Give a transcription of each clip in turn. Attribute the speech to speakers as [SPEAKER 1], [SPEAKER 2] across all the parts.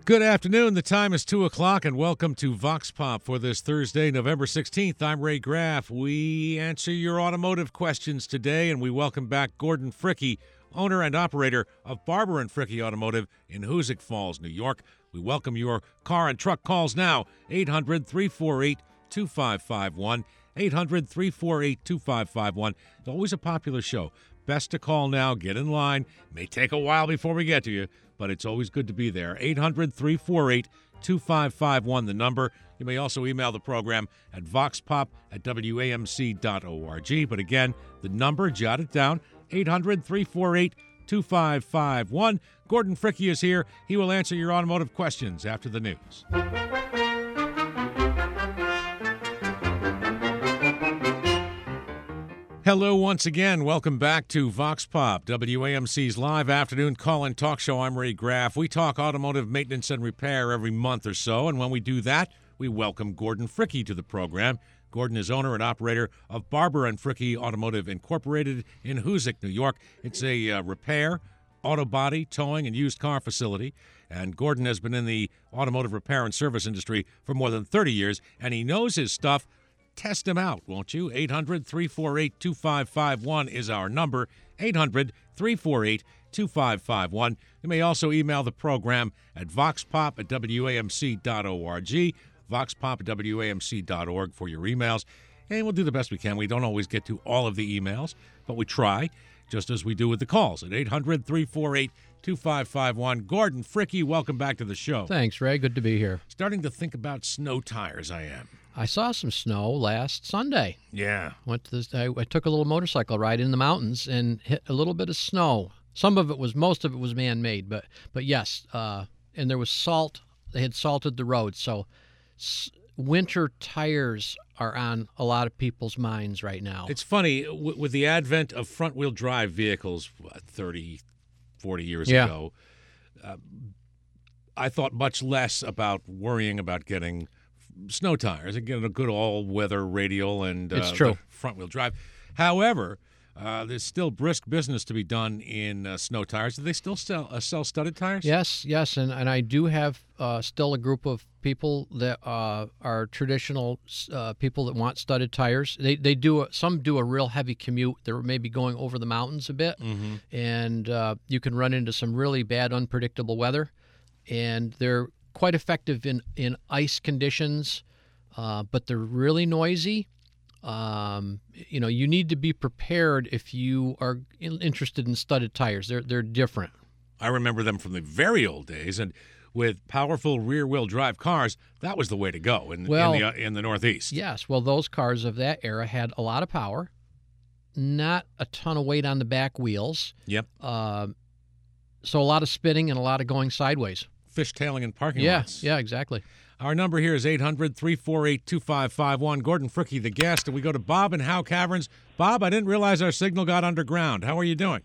[SPEAKER 1] Good afternoon. The time is 2 o'clock, and welcome to Vox Pop for this Thursday, November 16th. I'm Ray Graff. We answer your automotive questions today, and we welcome back Gordon Fricke, owner and operator of Barber & Fricke Automotive in Hoosick Falls, New York. We welcome your car and truck calls now, 800-348-2551, 800-348-2551. It's always a popular show. Best to call now. Get in line. May take a while before we get to you, but it's always good to be there. 800-348-2551, the number. You may also email the program at voxpop@wamc.org. But again, the number, jot it down, 800-348-2551. Gordon Fricke is here. He will answer your automotive questions after the news. Hello once again. Welcome back to Vox Pop, WAMC's live afternoon call-in talk show. I'm Ray Graff. We talk automotive maintenance and repair every month or so, and when we do that, we welcome Gordon Fricke to the program. Gordon is owner and operator of Barber & Fricke Automotive Incorporated in Hoosick, New York. It's a repair, auto body, towing, and used car facility, and Gordon has been in the automotive repair and service industry for more than 30 years, and he knows his stuff. Test him out, won't you? 800-348-2551 is our number, 800-348-2551. You may also email the program at voxpop@wamc.org, voxpop@wamc.org for your emails. And we'll do the best we can. We don't always get to all of the emails, but we try, just as we do with the calls at 800-348-2551. Gordon Fricke, welcome back to the show.
[SPEAKER 2] Thanks, Ray. Good to be here.
[SPEAKER 1] Starting to think about snow tires, I am.
[SPEAKER 2] I saw some snow last Sunday.
[SPEAKER 1] Yeah.
[SPEAKER 2] I took a little motorcycle ride in the mountains and hit a little bit of snow. Most of it was man-made, but yes. And there was salt. They had salted the road. So winter tires are on a lot of people's minds right now.
[SPEAKER 1] It's funny, with the advent of front-wheel drive vehicles 30, 40 years ago, I thought much less about worrying about getting snow tires and getting a good all-weather radial and
[SPEAKER 2] it's true.
[SPEAKER 1] Front-wheel drive. However, there's still brisk business to be done in snow tires. Do they still sell studded tires?
[SPEAKER 2] Yes, and I do have still a group of people that are traditional people that want studded tires. Some do a real heavy commute. They're maybe going over the mountains a bit, and you can run into some really bad, unpredictable weather, and they're quite effective in ice conditions, but they're really noisy. You need to be prepared if you are interested in studded tires. They're different.
[SPEAKER 1] I remember them from the very old days, and with powerful rear-wheel drive cars, that was the way to go in the Northeast.
[SPEAKER 2] Yes, well, those cars of that era had a lot of power, not a ton of weight on the back wheels.
[SPEAKER 1] Yep.
[SPEAKER 2] So a lot of spinning and a lot of going sideways.
[SPEAKER 1] Fishtailing in parking lots.
[SPEAKER 2] Yeah, exactly.
[SPEAKER 1] Our number here is 800-348-2551. Gordon Fricke, the guest, and we go to Bob in Howe Caverns. Bob, I didn't realize our signal got underground. How are you doing?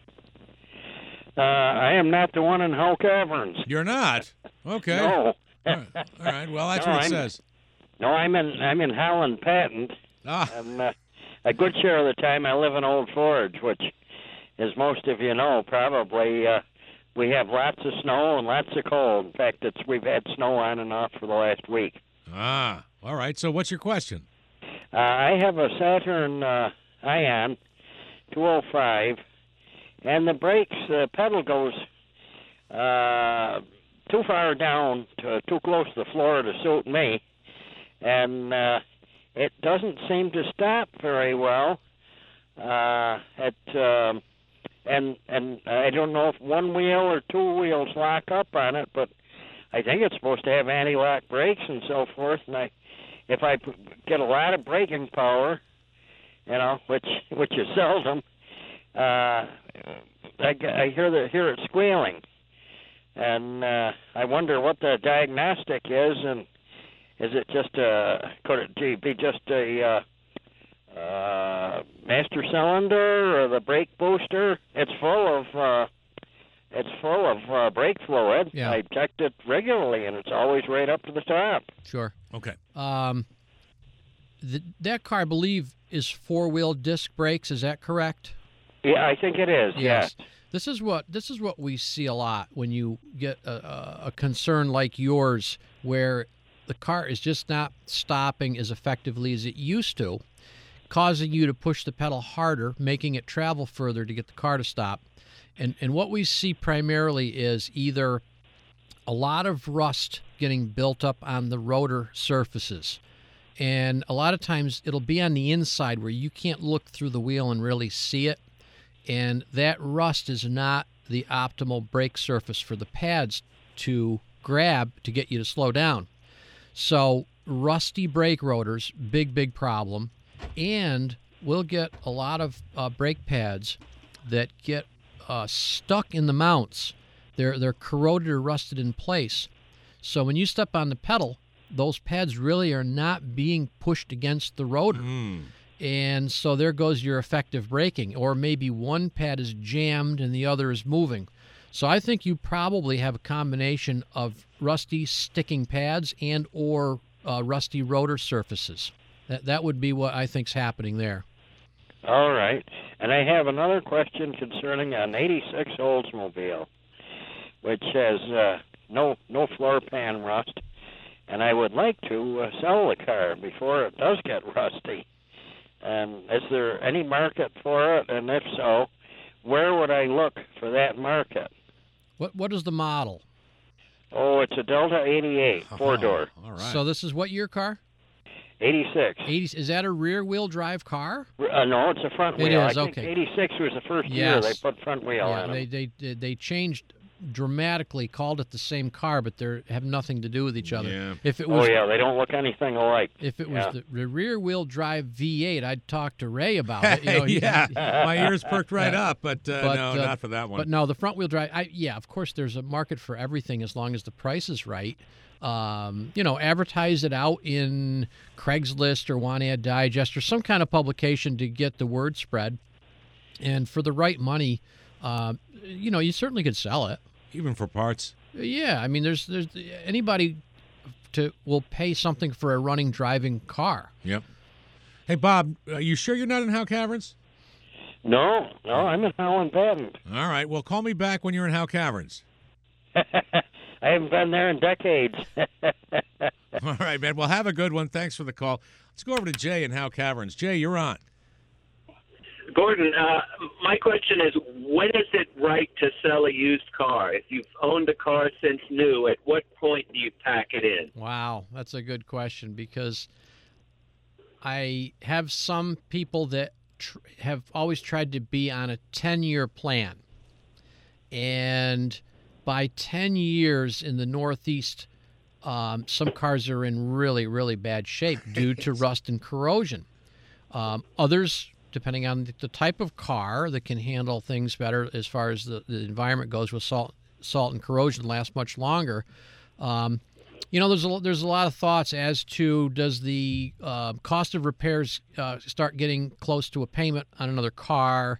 [SPEAKER 3] I am not the one in Howe Caverns.
[SPEAKER 1] You're not? Okay.
[SPEAKER 3] No.
[SPEAKER 1] All right. Well, that's what it says.
[SPEAKER 3] No, I'm in Howland Patent. And a good share of the time I live in Old Forge, which, as most of you know, probably we have lots of snow and lots of cold. In fact, we've had snow on and off for the last week.
[SPEAKER 1] All right. So what's your question?
[SPEAKER 3] I have a Saturn Ion 205, and the pedal goes too far down, too close to the floor to suit me, and it doesn't seem to stop very well. And I don't know if one wheel or two wheels lock up on it, but I think it's supposed to have anti-lock brakes and so forth. And if I get a lot of braking power, which is seldom, I hear it squealing, and I wonder what the diagnostic is, and is it could it be just a master cylinder or the brake booster? It's full of brake fluid.
[SPEAKER 2] Yeah.
[SPEAKER 3] I checked it regularly, and it's always right up to the top.
[SPEAKER 2] Sure.
[SPEAKER 1] Okay.
[SPEAKER 2] That car, I believe, is four-wheel disc brakes. Is that correct?
[SPEAKER 3] Yeah, I think it is.
[SPEAKER 2] Yes.
[SPEAKER 3] Yeah.
[SPEAKER 2] This is what we see a lot when you get a concern like yours, where the car is just not stopping as effectively as it used to, causing you to push the pedal harder, making it travel further to get the car to stop. And what we see primarily is either a lot of rust getting built up on the rotor surfaces. And a lot of times it'll be on the inside where you can't look through the wheel and really see it. And that rust is not the optimal brake surface for the pads to grab to get you to slow down. So rusty brake rotors, big problem. And we'll get a lot of brake pads that get stuck in the mounts. They're corroded or rusted in place. So when you step on the pedal, those pads really are not being pushed against the rotor. And so there goes your effective braking. Or maybe one pad is jammed and the other is moving. So I think you probably have a combination of rusty sticking pads and or rusty rotor surfaces. That would be what I think's happening there.
[SPEAKER 3] All right. And I have another question concerning an 86 Oldsmobile, which has no floor pan rust. And I would like to sell the car before it does get rusty. Is there any market for it? And if so, where would I look for that market?
[SPEAKER 2] What is the model?
[SPEAKER 3] Oh, it's a Delta 88, four-door.
[SPEAKER 1] All right.
[SPEAKER 2] So this is what year car?
[SPEAKER 3] 86.
[SPEAKER 2] 80. Is that a rear-wheel drive car?
[SPEAKER 3] No, it's a front wheel.
[SPEAKER 2] It is,
[SPEAKER 3] I think
[SPEAKER 2] okay.
[SPEAKER 3] 86 was the first year they put front wheel on it.
[SPEAKER 2] They changed dramatically, called it the same car, but they have nothing to do with each other.
[SPEAKER 1] Yeah.
[SPEAKER 2] If it was,
[SPEAKER 3] they don't look anything alike.
[SPEAKER 2] If it was the rear-wheel drive V8, I'd talk to Ray about it. You know,
[SPEAKER 1] my ears perked right up, but no, not for that one.
[SPEAKER 2] But no, the front-wheel drive, of course, there's a market for everything as long as the price is right. Advertise it out in Craigslist or Want Ad Digest or some kind of publication to get the word spread. And for the right money, you certainly could sell it.
[SPEAKER 1] Even for parts.
[SPEAKER 2] Yeah, I mean, there's anybody will pay something for a running, driving car.
[SPEAKER 1] Yep. Hey, Bob, are you sure you're not in Howe Caverns?
[SPEAKER 3] No, I'm in Howland Bend.
[SPEAKER 1] All right, well, call me back when you're in Howe Caverns.
[SPEAKER 3] I haven't been there in decades.
[SPEAKER 1] All right, man. Well, have a good one. Thanks for the call. Let's go over to Jay in Howe Caverns. Jay, you're on.
[SPEAKER 4] Gordon, my question is, when is it right to sell a used car? If you've owned a car since new, at what point do you pack it in?
[SPEAKER 2] Wow, that's a good question, because I have some people that have always tried to be on a 10-year plan. And by 10 years in the Northeast, some cars are in really, really bad shape due to rust and corrosion. Others, depending on the type of car that can handle things better as far as the environment goes with salt and corrosion, last much longer. There's a lot of thoughts as to, does the cost of repairs start getting close to a payment on another car?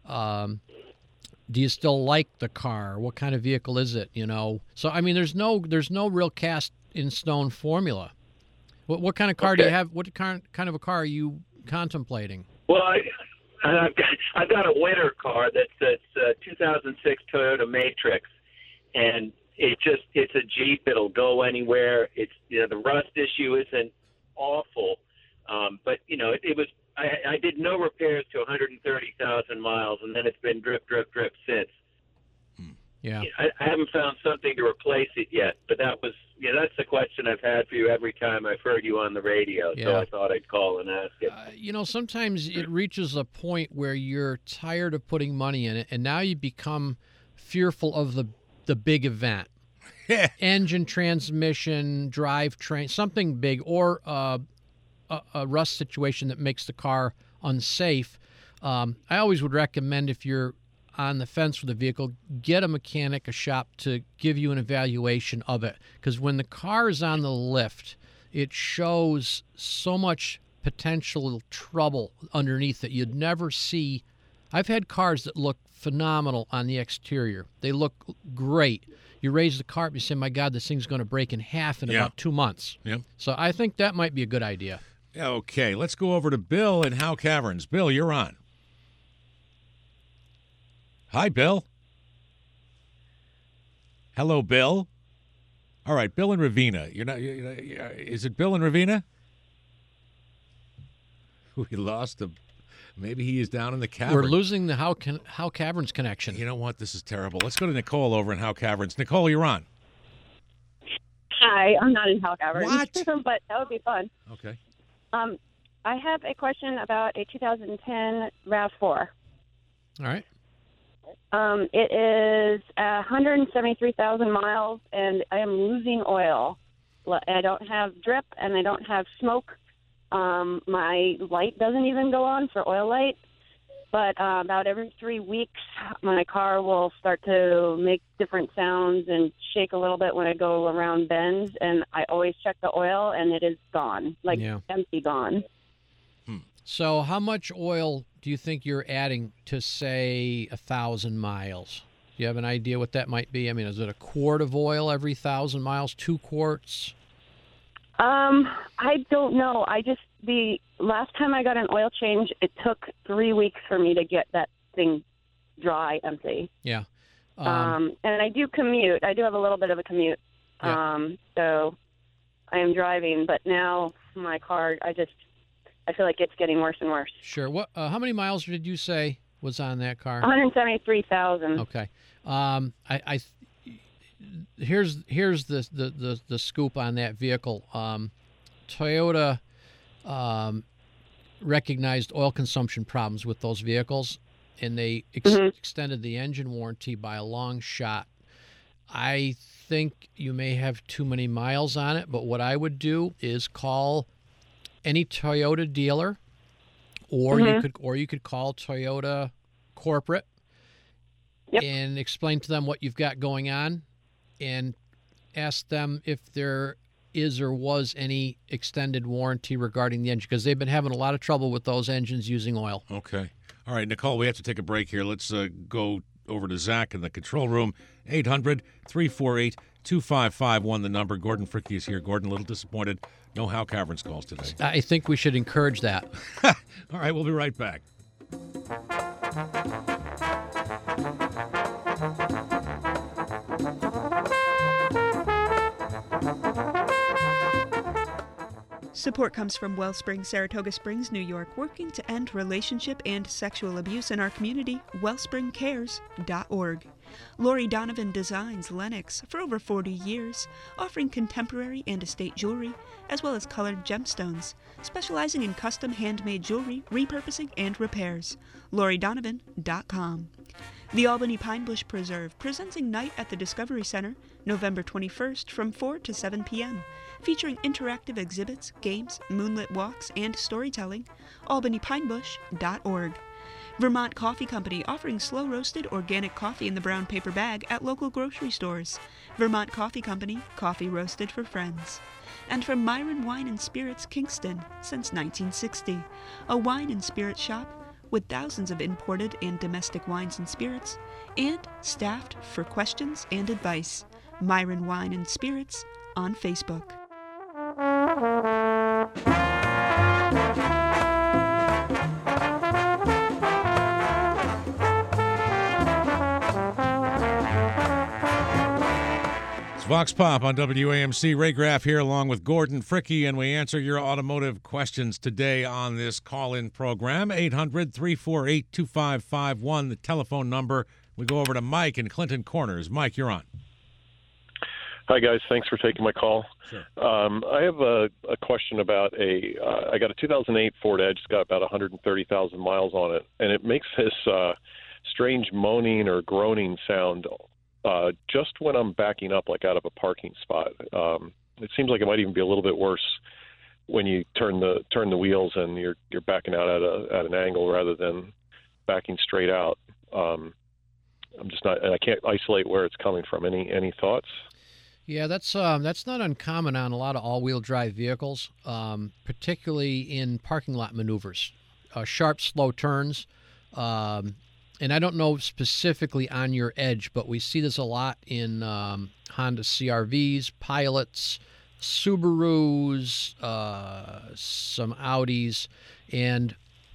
[SPEAKER 2] Do you still like the car? What kind of vehicle is it? So I mean, there's no real cast in stone formula. What kind of car do you have? What kind of a car are you contemplating?
[SPEAKER 4] Well, I've got a winter car that's a 2006 Toyota Matrix, and it's a Jeep. It'll go anywhere. It's the rust issue isn't awful, but it was. I did no repairs to 130,000 miles, and then it's been drip since.
[SPEAKER 2] Yeah,
[SPEAKER 4] I haven't found something to replace it yet, but that's the question I've had for you every time I've heard you on the radio.
[SPEAKER 2] Yeah.
[SPEAKER 4] So I thought I'd call and ask it.
[SPEAKER 2] Sometimes it reaches a point where you're tired of putting money in it, and now you become fearful of the big event. Engine, transmission, drivetrain, something big, or a rust situation that makes the car unsafe. I always would recommend, if you're on the fence with a vehicle, get a mechanic, a shop to give you an evaluation of it. Because when the car is on the lift, it shows so much potential trouble underneath that you'd never see. I've had cars that look phenomenal on the exterior. They look great. You raise the car up, you say, my God, this thing's going to break in half in about 2 months.
[SPEAKER 1] Yeah.
[SPEAKER 2] So I think that might be a good idea.
[SPEAKER 1] Okay, let's go over to Bill in Howe Caverns. Bill, you're on. Hi, Bill. Hello, Bill. All right, Bill in Ravina. Is it Bill in Ravina? We lost him. Maybe he is down in the cavern.
[SPEAKER 2] We're losing the Howe Caverns connection.
[SPEAKER 1] You know what? This is terrible. Let's go to Nicole over in Howe Caverns. Nicole, you're on.
[SPEAKER 5] Hi, I'm not in Howe Caverns.
[SPEAKER 1] What?
[SPEAKER 5] But that would be fun.
[SPEAKER 1] Okay.
[SPEAKER 5] I have a question about a 2010 RAV4.
[SPEAKER 2] All right.
[SPEAKER 5] It is 173,000 miles, and I am losing oil. I don't have drip, and I don't have smoke. My light doesn't even go on for oil light. But about every 3 weeks, my car will start to make different sounds and shake a little bit when I go around bends. And I always check the oil, and it is gone, empty gone.
[SPEAKER 2] So how much oil do you think you're adding to, say, 1,000 miles? Do you have an idea what that might be? I mean, is it a quart of oil every 1,000 miles, 2 quarts?
[SPEAKER 5] I don't know. The last time I got an oil change, it took 3 weeks for me to get that thing dry, empty.
[SPEAKER 2] Yeah.
[SPEAKER 5] And I do commute. I do have a little bit of a commute.
[SPEAKER 2] Yeah.
[SPEAKER 5] So I am driving, but now my car, I feel like it's getting worse and worse.
[SPEAKER 2] Sure. What? How many miles did you say was on that car?
[SPEAKER 5] 173,000.
[SPEAKER 2] Okay. Here's the scoop on that vehicle. Toyota recognized oil consumption problems with those vehicles, and they extended the engine warranty by a long shot. I think you may have too many miles on it, but what I would do is call any Toyota dealer, or you could call Toyota corporate and explain to them what you've got going on, and ask them if there is or was any extended warranty regarding the engine, because they've been having a lot of trouble with those engines using oil.
[SPEAKER 1] Okay. All right, Nicole, we have to take a break here. Let's go over to Zach in the control room. 800-348-2551, the number. Gordon Fricke is here. Gordon, a little disappointed. No Howe Caverns calls today.
[SPEAKER 2] I think we should encourage that.
[SPEAKER 1] All right, we'll be right back.
[SPEAKER 6] Support comes from Wellspring, Saratoga Springs, New York, working to end relationship and sexual abuse in our community. wellspringcares.org. Lori Donovan designs Lennox for over 40 years, offering contemporary and estate jewelry, as well as colored gemstones, specializing in custom handmade jewelry, repurposing, and repairs. LoriDonovan.com. The Albany Pine Bush Preserve presents Ignite at the Discovery Center, November 21st from 4 to 7 p.m., featuring interactive exhibits, games, moonlit walks, and storytelling. albanypinebush.org. Vermont Coffee Company offering slow-roasted organic coffee in the brown paper bag at local grocery stores. Vermont Coffee Company, coffee roasted for friends. And from Myron Wine and Spirits Kingston, since 1960, a wine and spirit shop with thousands of imported and domestic wines and spirits, and staffed for questions and advice. Myron Wine and Spirits on Facebook.
[SPEAKER 1] It's Vox Pop on WAMC. Ray Graff here along with Gordon Fricke, and we answer your automotive questions today on this call-in program. 800-348-2551, the telephone number. We go over to Mike in Clinton Corners. Mike, you're on.
[SPEAKER 7] Hi, guys. Thanks for taking my call.
[SPEAKER 1] Sure.
[SPEAKER 7] I have a question about I got a 2008 Ford Edge. It's got about 130,000 miles on it, and it makes this strange moaning or groaning sound just when I'm backing up, like out of a parking spot. It seems like it might even be a little bit worse when you turn the wheels and you're backing out at an angle rather than backing straight out. I'm just not, and I can't isolate where it's coming from. Any thoughts?
[SPEAKER 2] Yeah, that's not uncommon on a lot of all-wheel drive vehicles, particularly in parking lot maneuvers, sharp, slow turns. And I don't know specifically on your Edge, but we see this a lot in Honda CR-Vs, Pilots, Subarus, some Audis, and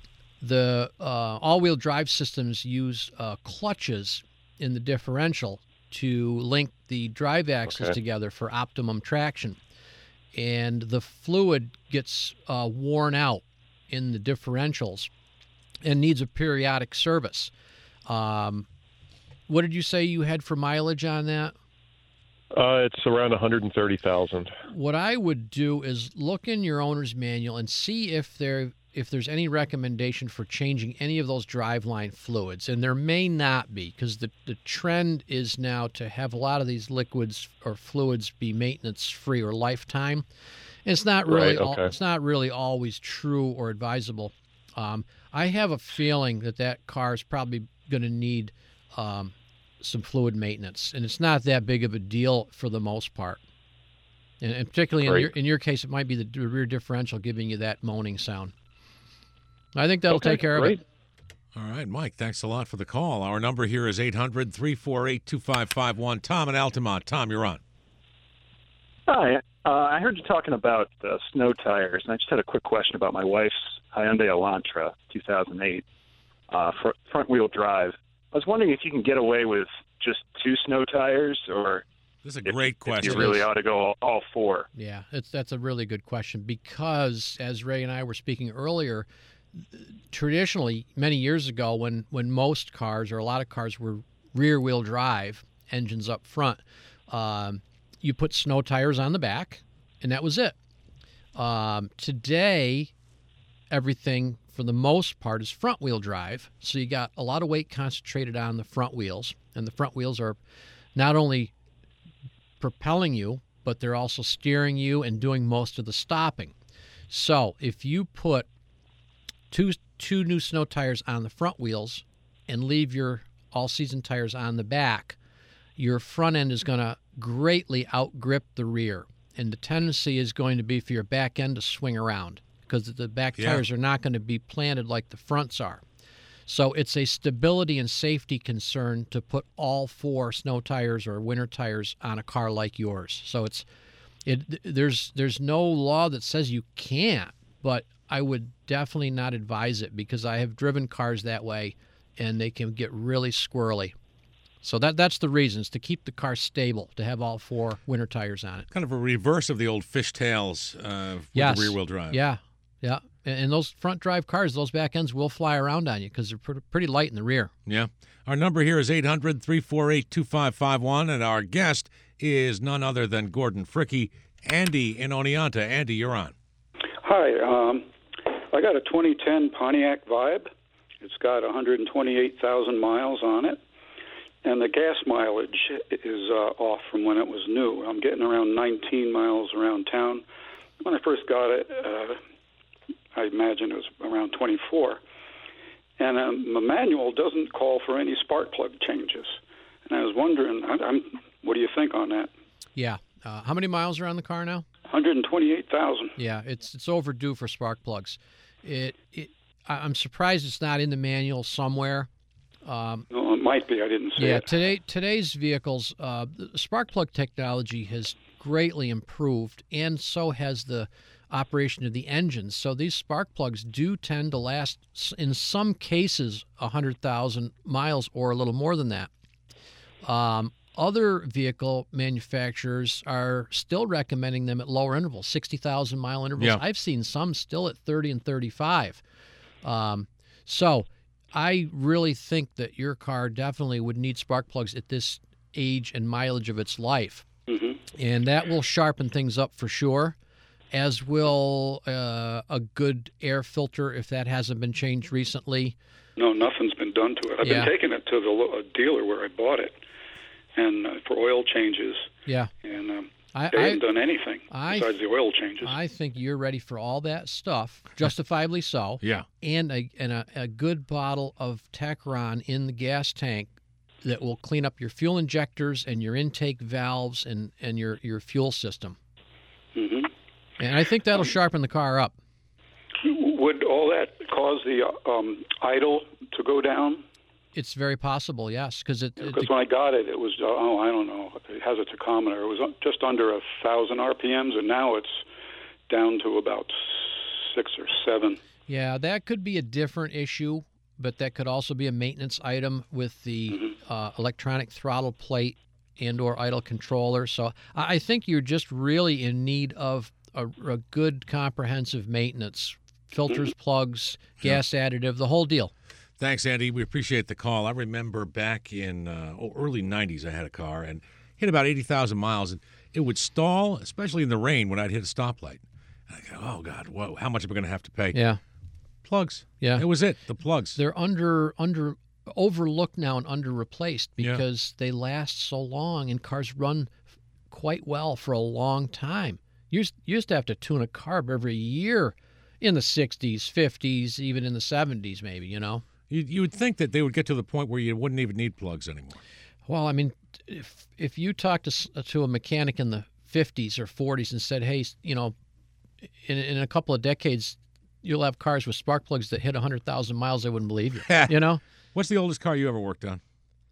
[SPEAKER 2] The all-wheel drive systems use clutches in the differential to link the drive axles together for optimum traction. And the fluid gets worn out in the differentials and needs a periodic service. What did you say you had for mileage on that?
[SPEAKER 7] It's around 130,000.
[SPEAKER 2] What I would do is look in your owner's manual and see if there's any recommendation for changing any of those driveline fluids. And there may not be, because the trend is now to have a lot of these liquids or fluids be maintenance-free or lifetime. And it's not really it's not really always true or advisable. I have a feeling that car is probably going to need some fluid maintenance, and it's not that big of a deal for the most part. And particularly in your case, it might be the rear differential giving you that moaning sound. I think that'll take care of it.
[SPEAKER 1] All right, Mike, thanks a lot for the call. Our number here is 800-348-2551. Tom in Altamont. Tom, you're on.
[SPEAKER 8] Hi. I heard you talking about snow tires, and I just had a quick question about my wife's Hyundai Elantra 2008 front-wheel drive. I was wondering if you can get away with just 2 snow tires, or
[SPEAKER 1] this is a great question.
[SPEAKER 8] If you really ought to go all 4.
[SPEAKER 2] Yeah, that's a really good question, because as Ray and I were speaking earlier, traditionally, many years ago, when most cars or a lot of cars were rear-wheel drive, engines up front, you put snow tires on the back, and that was it. Today, everything, for the most part, is front-wheel drive, so you got a lot of weight concentrated on the front wheels, and the front wheels are not only propelling you, but they're also steering you and doing most of the stopping. So if you put two new snow tires on the front wheels and leave your all-season tires on the back, your front end is going to greatly outgrip the rear, and the tendency is going to be for your back end to swing around, because the back tires are not going to be planted like the fronts are. So it's a stability and safety concern to put all 4 snow tires or winter tires on a car like yours. So there's no law that says you can't, but I would definitely not advise it, because I have driven cars that way, and they can get really squirrely. So that's the reasons, to keep the car stable, to have all 4 winter tires on it.
[SPEAKER 1] Kind of a reverse of the old fishtails with the rear-wheel drive.
[SPEAKER 2] Yeah. And those front drive cars, those back ends will fly around on you because they're pretty light in the rear.
[SPEAKER 1] Yeah. Our number here is 800-348-2551, and our guest is none other than Gordon Fricke. Andy in Oneonta. Andy, you're on.
[SPEAKER 9] Hi. I got a 2010 Pontiac Vibe. It's got 128,000 miles on it, and the gas mileage is off from when it was new. I'm getting around 19 miles around town. When I first got it, I imagine it was around 24. And the manual doesn't call for any spark plug changes. And I was wondering, what do you think on that?
[SPEAKER 2] Yeah. How many miles are on the car now?
[SPEAKER 9] 128,000.
[SPEAKER 2] Yeah, it's overdue for spark plugs. I'm surprised it's not in the manual somewhere.
[SPEAKER 9] No, it might be. I didn't see it.
[SPEAKER 2] Yeah, today's vehicles, the spark plug technology has greatly improved, and so has the operation of the engines. So these spark plugs do tend to last, in some cases, 100,000 miles or a little more than that. Other vehicle manufacturers are still recommending them at lower intervals, 60,000 mile intervals. Yeah. I've seen some still at 30 and 35. So I really think that your car definitely would need spark plugs at this age and mileage of its life.
[SPEAKER 9] Mm-hmm.
[SPEAKER 2] And that will sharpen things up for sure, as will a good air filter if that hasn't been changed recently.
[SPEAKER 9] No, nothing's been done to it. I've been taking it to the dealer where I bought it, and for oil changes.
[SPEAKER 2] Yeah.
[SPEAKER 9] And they haven't done anything besides the oil changes.
[SPEAKER 2] I think you're ready for all that stuff, justifiably so.
[SPEAKER 1] Yeah.
[SPEAKER 2] And a good bottle of Tacron in the gas tank that will clean up your fuel injectors and your intake valves and your fuel system.
[SPEAKER 9] Mm-hmm.
[SPEAKER 2] And I think that'll sharpen the car up.
[SPEAKER 9] Would all that cause the idle to go down?
[SPEAKER 2] It's very possible, yes. Because
[SPEAKER 9] when I got it, it was, I don't know, it has a tachometer. It was just under 1,000 RPMs, and now it's down to about 6 or 7.
[SPEAKER 2] Yeah, that could be a different issue, but that could also be a maintenance item with the electronic throttle plate and/or idle controller. So I think you're just really in need of a good comprehensive maintenance. Filters, plugs, gas additive, the whole deal.
[SPEAKER 1] Thanks, Andy. We appreciate the call. I remember back in early 90s, I had a car and hit about 80,000 miles, and it would stall, especially in the rain when I'd hit a stoplight. And I go, oh, God, whoa, how much am I going to have to pay?
[SPEAKER 2] Yeah.
[SPEAKER 1] Plugs.
[SPEAKER 2] Yeah.
[SPEAKER 1] It was it, the plugs.
[SPEAKER 2] They're overlooked now and under replaced because they last so long and cars run quite well for a long time. You used to have to tune a carb every year in the 60s, 50s, even in the 70s maybe, you know.
[SPEAKER 1] You would think that they would get to the point where you wouldn't even need plugs anymore.
[SPEAKER 2] Well, I mean, if you talk to a mechanic in the 50s or 40s and said, hey, you know, in a couple of decades, you'll have cars with spark plugs that hit 100,000 miles, they wouldn't believe you, you know?
[SPEAKER 1] What's the oldest car you ever worked on?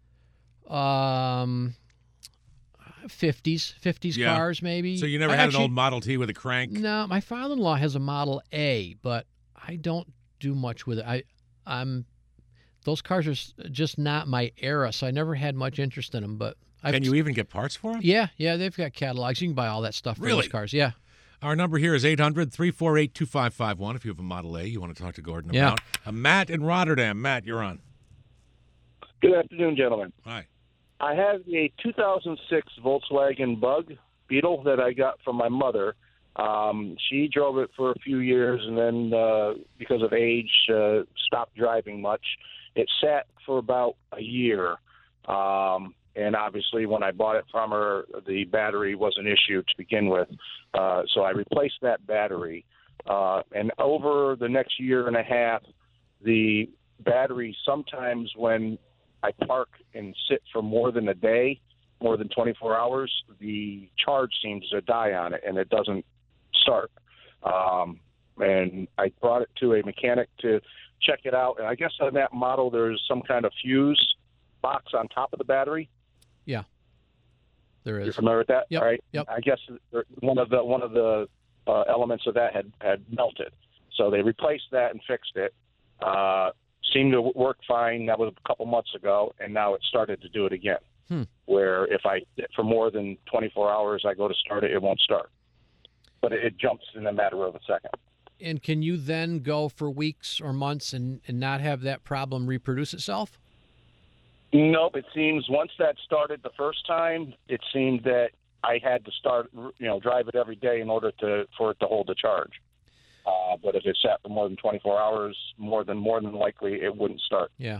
[SPEAKER 2] 50s cars maybe.
[SPEAKER 1] So you never had an old Model T with a crank?
[SPEAKER 2] No, my father-in-law has a Model A, but I don't do much with it. Those cars are just not my era, so I never had much interest in them. But
[SPEAKER 1] can you even get parts for them?
[SPEAKER 2] Yeah, they've got catalogs. You can buy all that stuff for those cars. Yeah.
[SPEAKER 1] Our number here is 800-348-2551. If you have a Model A you want to talk to Gordon about. Matt in Rotterdam. Matt, you're on.
[SPEAKER 10] Good afternoon, gentlemen.
[SPEAKER 1] Hi.
[SPEAKER 10] I have a 2006 Volkswagen Bug Beetle that I got from my mother. She drove it for a few years and then, because of age, stopped driving much. It sat for about a year. And obviously, when I bought it from her, the battery was an issue to begin with. So I replaced that battery. And over the next year and a half, the battery, sometimes when I park and sit for more than a day, more than 24 hours, the charge seems to die on it, and it doesn't start. And I brought it to a mechanic to check it out. And I guess on that model, there's some kind of fuse box on top of the battery.
[SPEAKER 2] Yeah, there is.
[SPEAKER 10] You're familiar with that?
[SPEAKER 2] Yep.
[SPEAKER 10] All right.
[SPEAKER 2] Yep.
[SPEAKER 10] I guess one of the elements of that had melted, so they replaced that and fixed it. Seemed to work fine. That was a couple months ago, and now it started to do it again. Where if I sit for more than 24 hours, I go to start it, it won't start. But it jumps in a matter of a second.
[SPEAKER 2] And can you then go for weeks or months and not have that problem reproduce itself?
[SPEAKER 10] Nope. It seems once that started the first time, it seemed that I had to start, drive it every day in order for it to hold the charge. But if it sat for more than 24 hours, more than likely it wouldn't start.
[SPEAKER 2] Yeah.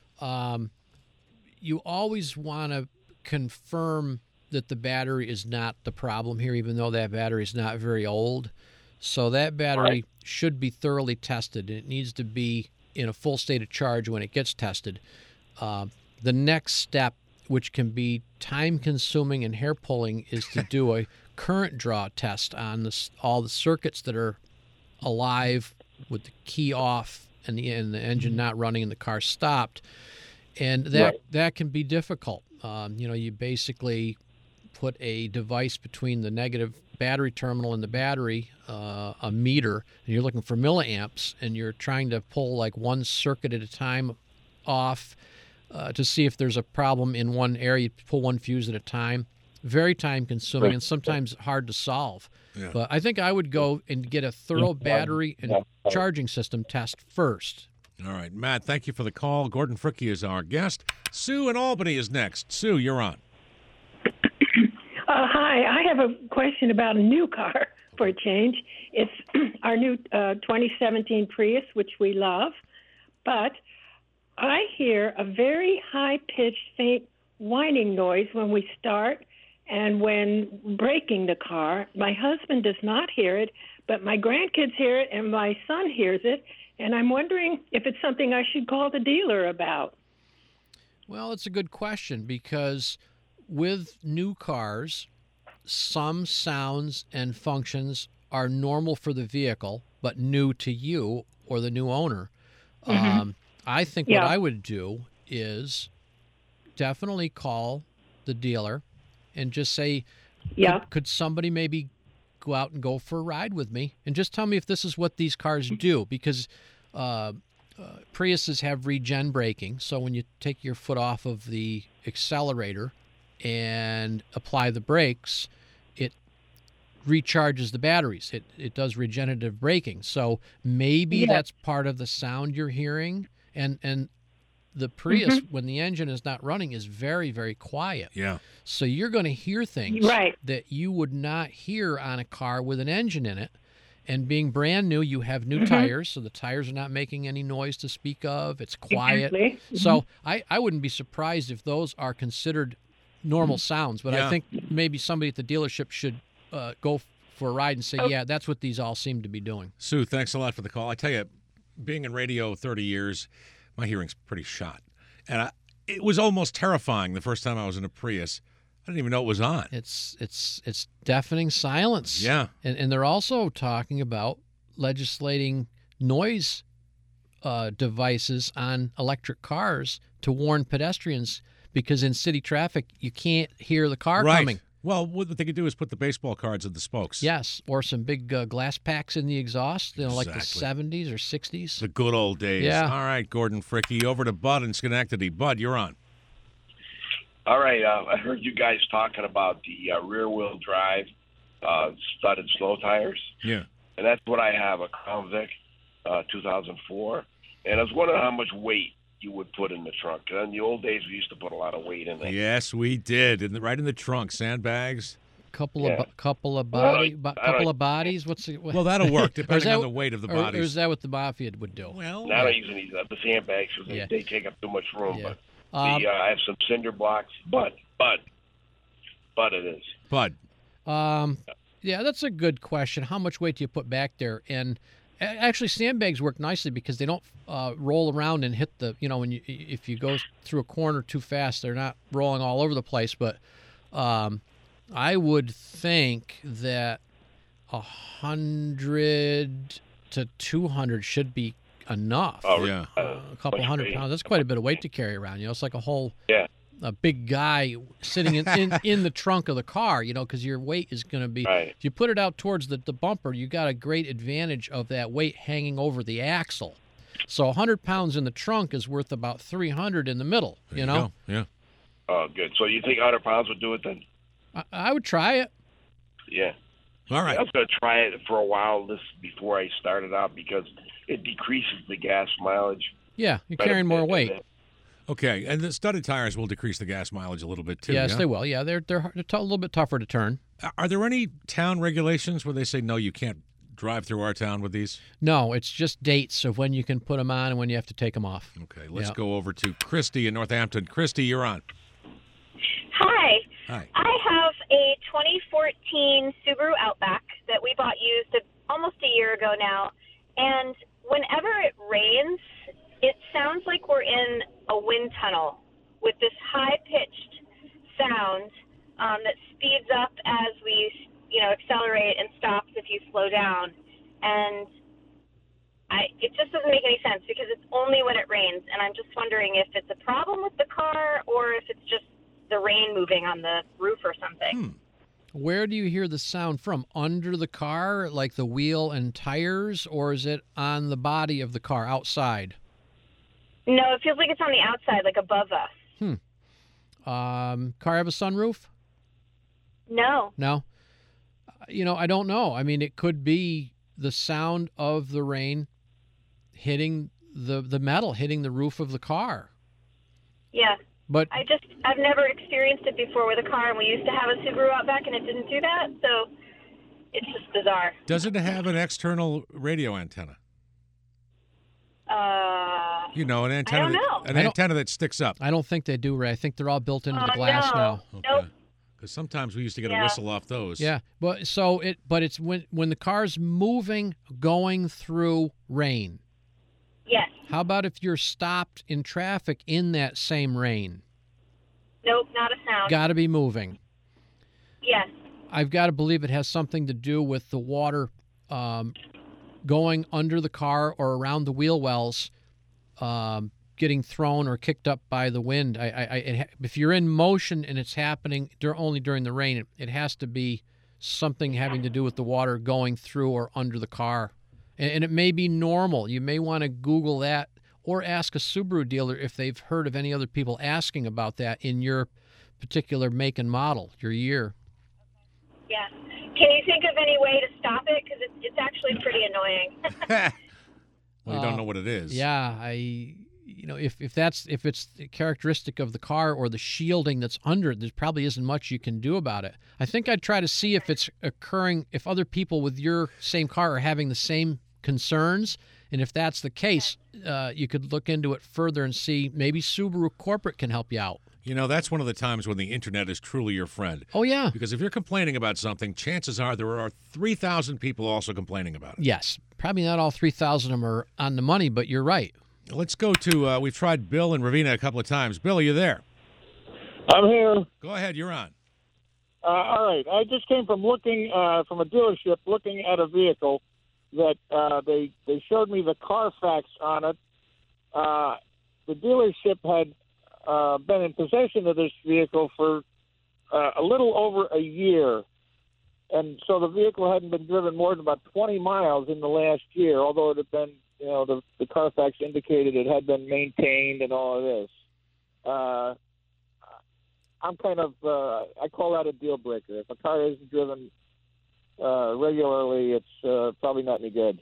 [SPEAKER 2] You always want to confirm that the battery is not the problem here, even though that battery is not very old. So that battery should be thoroughly tested. It needs to be in a full state of charge when it gets tested. The next step, which can be time-consuming and hair-pulling, is to do a current draw test on all the circuits that are alive with the key off and the engine not running and the car stopped. And that can be difficult. You basically put a device between the negative battery terminal and the battery, a meter, and you're looking for milliamps, and you're trying to pull like one circuit at a time off to see if there's a problem in one area. You pull one fuse at a time. Very time-consuming and sometimes hard to solve. Yeah. But I think I would go and get a thorough battery and charging system test first.
[SPEAKER 1] All right, Matt, thank you for the call. Gordon Fricke is our guest. Sue in Albany is next. Sue, you're on.
[SPEAKER 11] Hi, I have a question about a new car for a change. It's our new 2017 Prius, which we love, but I hear a very high-pitched, faint whining noise when we start and when braking the car. My husband does not hear it, but my grandkids hear it and my son hears it, and I'm wondering if it's something I should call the dealer about.
[SPEAKER 2] Well, it's a good question because with new cars, some sounds and functions are normal for the vehicle, but new to you or the new owner. Mm-hmm. I think what I would do is definitely call the dealer and just say, could somebody maybe go out and go for a ride with me and just tell me if this is what these cars do, because Priuses have regen braking. So when you take your foot off of the accelerator and apply the brakes, it recharges the batteries. It does regenerative braking. So maybe that's part of the sound you're hearing. And the Prius, when the engine is not running, is very, very quiet.
[SPEAKER 1] Yeah.
[SPEAKER 2] So you're going to hear things that you would not hear on a car with an engine in it. And being brand new, you have new tires, so the tires are not making any noise to speak of. It's quiet.
[SPEAKER 11] Exactly.
[SPEAKER 2] So I wouldn't be surprised if those are considered normal sounds. But I think maybe somebody at the dealership should go for a ride and say, yeah, that's what these all seem to be doing.
[SPEAKER 1] Sue, thanks a lot for the call. I tell you, being in radio 30 years, my hearing's pretty shot. And it was almost terrifying the first time I was in a Prius. I didn't even know it was on.
[SPEAKER 2] It's deafening silence.
[SPEAKER 1] Yeah.
[SPEAKER 2] And they're also talking about legislating noise devices on electric cars to warn pedestrians, because in city traffic, you can't hear the car coming.
[SPEAKER 1] Well, what they could do is put the baseball cards at the spokes.
[SPEAKER 2] Yes, or some big glass packs in the exhaust, like the
[SPEAKER 1] Exactly.
[SPEAKER 2] 70s or 60s.
[SPEAKER 1] The good old days.
[SPEAKER 2] Yeah.
[SPEAKER 1] All right, Gordon Fricke, over to Bud in Schenectady. Bud, you're on.
[SPEAKER 12] All right, I heard you guys talking about the rear-wheel drive studded slow tires.
[SPEAKER 1] Yeah.
[SPEAKER 12] And that's what I have, a Crown Vic 2004. And I was wondering how much weight you would put in the trunk. 'Cause in the old days, we used to put a lot of weight in it.
[SPEAKER 1] Yes, we did. Right in the trunk, sandbags.
[SPEAKER 2] Couple of bodies. What's it?
[SPEAKER 1] Well, that'll work depending on the weight of the bodies.
[SPEAKER 2] Or is that what the Mafia would do?
[SPEAKER 1] Well,
[SPEAKER 12] Now I'm using the sandbags because they take up too much room.
[SPEAKER 2] Yeah.
[SPEAKER 12] But I have some cinder blocks, but it is.
[SPEAKER 1] Bud.
[SPEAKER 2] Yeah, that's a good question. How much weight do you put back there? And actually, sandbags work nicely because they don't roll around and hit the, if you go through a corner too fast, they're not rolling all over the place. But I would think that 100 to 200 should be enough.
[SPEAKER 12] Oh,
[SPEAKER 1] yeah.
[SPEAKER 2] A couple hundred pounds. That's quite a bit of weight to carry around. It's like a big guy sitting in the trunk of the car, because your weight is going to be, if you put it out towards the bumper, you got a great advantage of that weight hanging over the axle. So 100 pounds in the trunk is worth about 300 in the middle,
[SPEAKER 1] There you go. Yeah.
[SPEAKER 12] Oh, good. So you think 100 pounds would do it then?
[SPEAKER 2] I would try it.
[SPEAKER 12] Yeah.
[SPEAKER 1] All right.
[SPEAKER 12] I was going to try it for a while before I started out because it decreases the gas mileage.
[SPEAKER 2] Yeah, you're carrying more weight.
[SPEAKER 1] Okay, and the studded tires will decrease the gas mileage a little bit too.
[SPEAKER 2] Yes,
[SPEAKER 1] yeah?
[SPEAKER 2] they will. Yeah, they're a little bit tougher to turn.
[SPEAKER 1] Are there any town regulations where they say, no, you can't drive through our town with these?
[SPEAKER 2] No, it's just dates of when you can put them on and when you have to take them off.
[SPEAKER 1] Okay, let's go over to Christy in Northampton. Christy, you're on.
[SPEAKER 13] Hi.
[SPEAKER 1] Hi.
[SPEAKER 13] I have a 2014 Subaru Outback that we bought used almost a year ago now, and whenever it rains, it sounds like we're in a wind tunnel with this high-pitched sound that speeds up as we, accelerate and stops if you slow down. And it just doesn't make any sense because it's only when it rains, and I'm just wondering if it's a problem with the car or if it's just the rain moving on the roof or something.
[SPEAKER 2] Where do you hear the sound from? Under the car, like the wheel and tires, or is it on the body of the car outside?
[SPEAKER 13] No, it feels like it's on the outside, like above us.
[SPEAKER 2] Car have a sunroof?
[SPEAKER 13] No.
[SPEAKER 2] No? I don't know. I mean, it could be the sound of the rain hitting the metal, hitting the roof of the car.
[SPEAKER 13] Yeah.
[SPEAKER 2] But
[SPEAKER 13] I've never experienced it before with a car, and we used to have a Subaru Outback, and it didn't do that, so it's just bizarre.
[SPEAKER 1] Does it have an external radio antenna? An antenna.
[SPEAKER 13] I don't know.
[SPEAKER 1] An antenna that sticks up.
[SPEAKER 2] I don't think they do, Ray. I think they're all built into the glass
[SPEAKER 13] no.
[SPEAKER 2] now.
[SPEAKER 1] Okay.
[SPEAKER 13] Nope.
[SPEAKER 1] Because sometimes we used to get a whistle off those.
[SPEAKER 2] Yeah, but it's when the car's moving, going through rain.
[SPEAKER 13] Yes.
[SPEAKER 2] How about if you're stopped in traffic in that same rain?
[SPEAKER 13] Nope, not a sound.
[SPEAKER 2] Got to be moving.
[SPEAKER 13] Yes.
[SPEAKER 2] I've got to believe it has something to do with the water going under the car or around the wheel wells, getting thrown or kicked up by the wind. If you're in motion and it's happening only during the rain, it has to be something having to do with the water going through or under the car. And it may be normal. You may want to Google that or ask a Subaru dealer if they've heard of any other people asking about that in your particular make and model, your year.
[SPEAKER 13] Yeah. Can you think of any way to stop it? Because it's actually pretty annoying.
[SPEAKER 1] Well, you don't know what it is.
[SPEAKER 2] Yeah, if it's characteristic of the car or the shielding that's under it, there probably isn't much you can do about it. I think I'd try to see if it's occurring, if other people with your same car are having the same concerns, and if that's the case, you could look into it further and see maybe Subaru Corporate can help you out.
[SPEAKER 1] You know, that's one of the times when the internet is truly your friend.
[SPEAKER 2] Oh, yeah.
[SPEAKER 1] Because if you're complaining about something, chances are there are 3,000 people also complaining about it.
[SPEAKER 2] Yes. Probably not all 3,000 of them are on the money, but you're right.
[SPEAKER 1] Let's go to, we've tried Bill in Ravenna a couple of times. Bill, are you there?
[SPEAKER 14] I'm here.
[SPEAKER 1] Go ahead, you're on.
[SPEAKER 14] All right. I just came from looking from a dealership looking at a vehicle that they showed me the Carfax on it. The dealership had been in possession of this vehicle for a little over a year. And so the vehicle hadn't been driven more than about 20 miles in the last year, although it had been, the Carfax indicated it had been maintained and all of this. I'm kind of, I call that a deal breaker. If a car isn't driven regularly, it's probably not any good.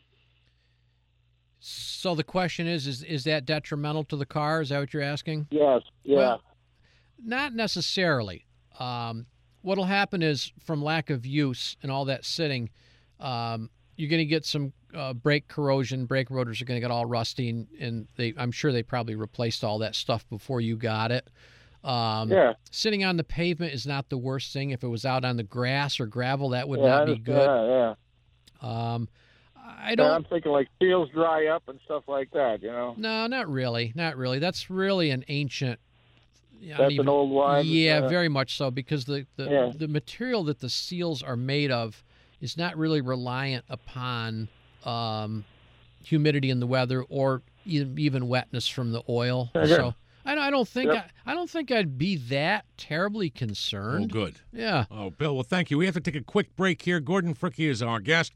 [SPEAKER 2] So the question is that detrimental to the car? Is that what you're asking?
[SPEAKER 14] Yes, yeah.
[SPEAKER 2] Well, not necessarily. What'll happen is from lack of use and all that sitting, you're going to get some brake corrosion. Brake rotors are going to get all rusty, and I'm sure they probably replaced all that stuff before you got it. Sitting on the pavement is not the worst thing. If it was out on the grass or gravel, that would not be good.
[SPEAKER 14] Yeah.
[SPEAKER 2] I'm
[SPEAKER 14] thinking like seals dry up and stuff like that,
[SPEAKER 2] No, not really. Not really. That's really an ancient.
[SPEAKER 14] That's an old one.
[SPEAKER 2] Yeah, very much so, because the material that the seals are made of is not really reliant upon humidity in the weather or even wetness from the oil. So I don't think I'd be that terribly concerned.
[SPEAKER 1] Oh, good.
[SPEAKER 2] Yeah.
[SPEAKER 1] Oh, Bill, well, thank you. We have to take a quick break here. Gordon Fricke is our guest.